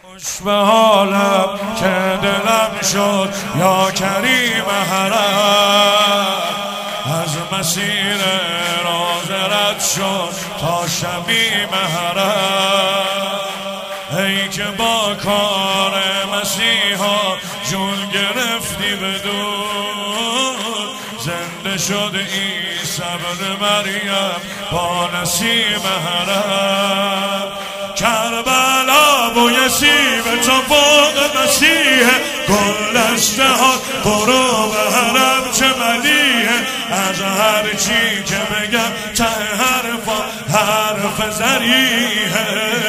خوش به حالم که دلم شد یا کریم حرم، از مسیر راز رد شد تا شمیم حرم. ای که با کار مسیحا جون گرفتی بدون، زنده شد عیسی ابن مریم با نسیم حرم. کربلا و یسیب تا فوق مسیح، گل اشتهاد غروب حرم چه ملیه. از هر چی که بگم ته حرف زریحه.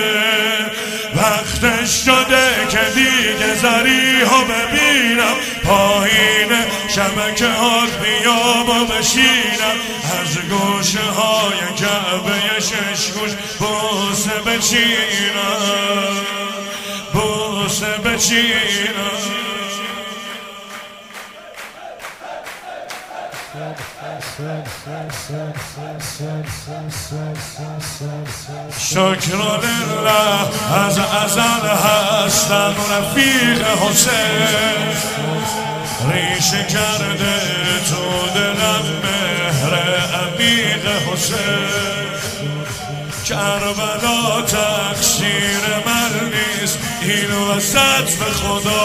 وقتش شده که دیگه زریحو ببینم، پایین شبکه هات بیام و بشینم. از گوشه های کعبه شش گوش بوسه بچینم، بوسه بچینم. شکر لله از ازل هستم رفیق حسین، ریشه کرده تو دلم مهر عمیق حسین. کربلا تقصیر من نیست، این وسط به خدا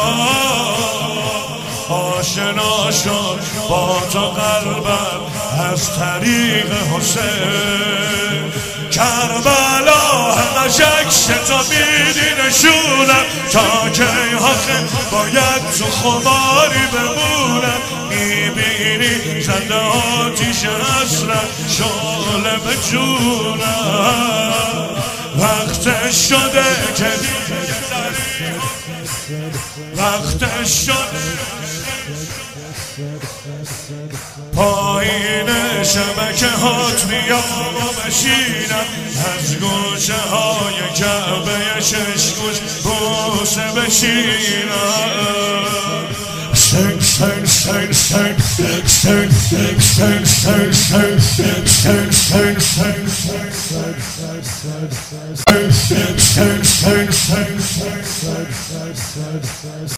آشنا شد با تو قلبم از طریق حسین. کربلا همشک شتا میدی نشونم، تا که آخه باید تو خماری بمونم. میبینی زنده آتیش حسرت شعله به جونم. وقتش شده که وقتش شده پایین شبکه هات بیام و بشینم. از گوشه های کعبه شش گوش بوسه بچینم. سنگ سنگ سنگ سنگ سنگ سنگ سنگ سنگ سنگ سنگ سنگ سنگ سنگ سنگ